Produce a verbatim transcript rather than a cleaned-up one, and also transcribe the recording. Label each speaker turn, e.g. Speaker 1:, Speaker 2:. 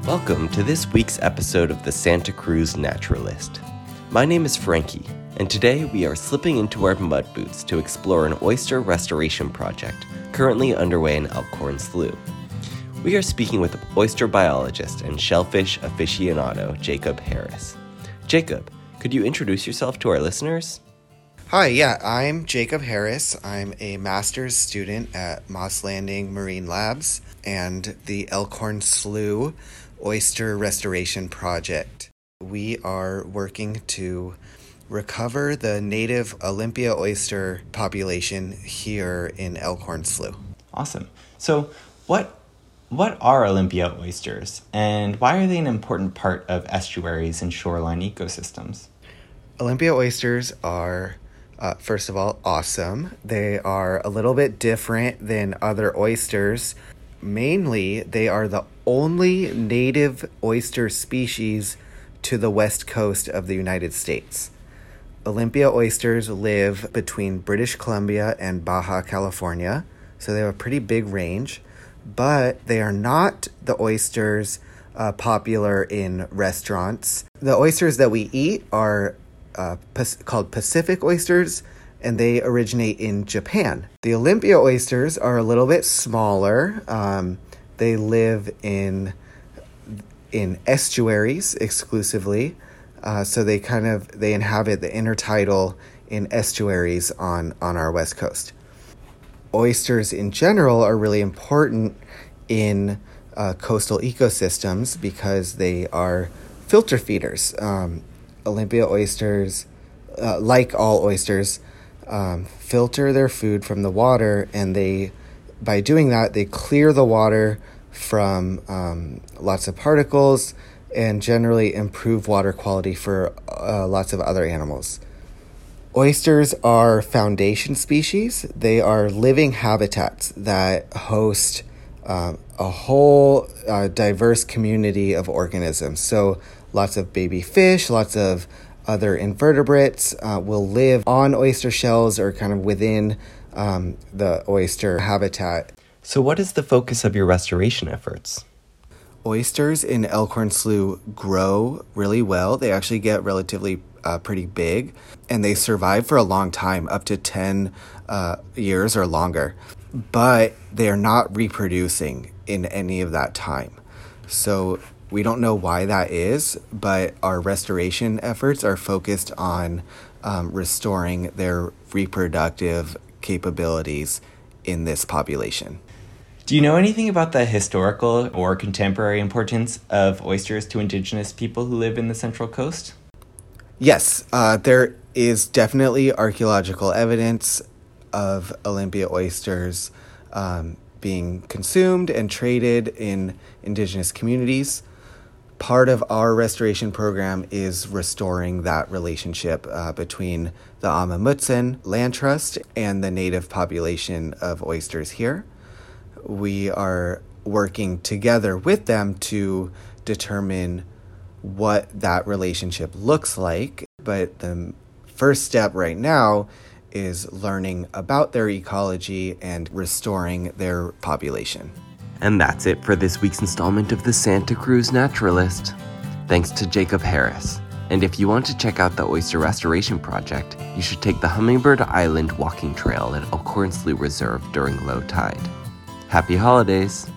Speaker 1: Welcome to this week's episode of the Santa Cruz Naturalist. My name is Frankie, and today we are slipping into our mud boots to explore an oyster restoration project currently underway in Elkhorn Slough. We are speaking with oyster biologist and shellfish aficionado Jacob Harris. Jacob, could you introduce yourself to our listeners?
Speaker 2: Hi, yeah, I'm Jacob Harris. I'm a master's student at Moss Landing Marine Labs and the Elkhorn Slough Oyster Restoration Project. We are working to recover the native Olympia oyster population here in Elkhorn Slough.
Speaker 3: Awesome. So what what are Olympia oysters, and why are they an important part of estuaries and shoreline ecosystems?
Speaker 2: Olympia oysters are, uh, first of all, awesome. They are a little bit different than other oysters. Mainly, they are the only native oyster species to the west coast of the United States. Olympia oysters live between British Columbia and Baja California, so they have a pretty big range, but they are not the oysters uh, popular in restaurants. The oysters that we eat are uh, pas- called Pacific oysters, and they originate in Japan. The Olympia oysters are a little bit smaller. Um, they live in in estuaries exclusively, uh, so they kind of they inhabit the intertidal in estuaries on on our west coast. Oysters in general are really important in uh, coastal ecosystems because they are filter feeders. Um, Olympia oysters, uh, like all oysters, Um, filter their food from the water, and they, by doing that, they clear the water from um, lots of particles and generally improve water quality for uh, lots of other animals. Oysters are foundation species. They are living habitats that host um, a whole uh, diverse community of organisms. So lots of baby fish, lots of other invertebrates uh, will live on oyster shells or kind of within um, the oyster habitat.
Speaker 1: So what is the focus of your restoration efforts?
Speaker 2: Oysters in Elkhorn Slough grow really well. They actually get relatively uh, pretty big, and they survive for a long time, up to ten uh, years or longer. But they are not reproducing in any of that time. So we don't know why that is, but our restoration efforts are focused on um, restoring their reproductive capabilities in this population.
Speaker 3: Do you know anything about the historical or contemporary importance of oysters to indigenous people who live in the Central Coast?
Speaker 2: Yes, uh, there is definitely archaeological evidence of Olympia oysters um, being consumed and traded in indigenous communities. Part of our restoration program is restoring that relationship uh, between the Amah Mutsun Land Trust and the native population of oysters here. We are working together with them to determine what that relationship looks like, but the first step right now is learning about their ecology and restoring their population.
Speaker 1: And that's it for this week's installment of the Santa Cruz Naturalist. Thanks to Jacob Harris. And if you want to check out the Oyster Restoration Project, you should take the Hummingbird Island walking trail at Elkhorn Slough Reserve during low tide. Happy holidays!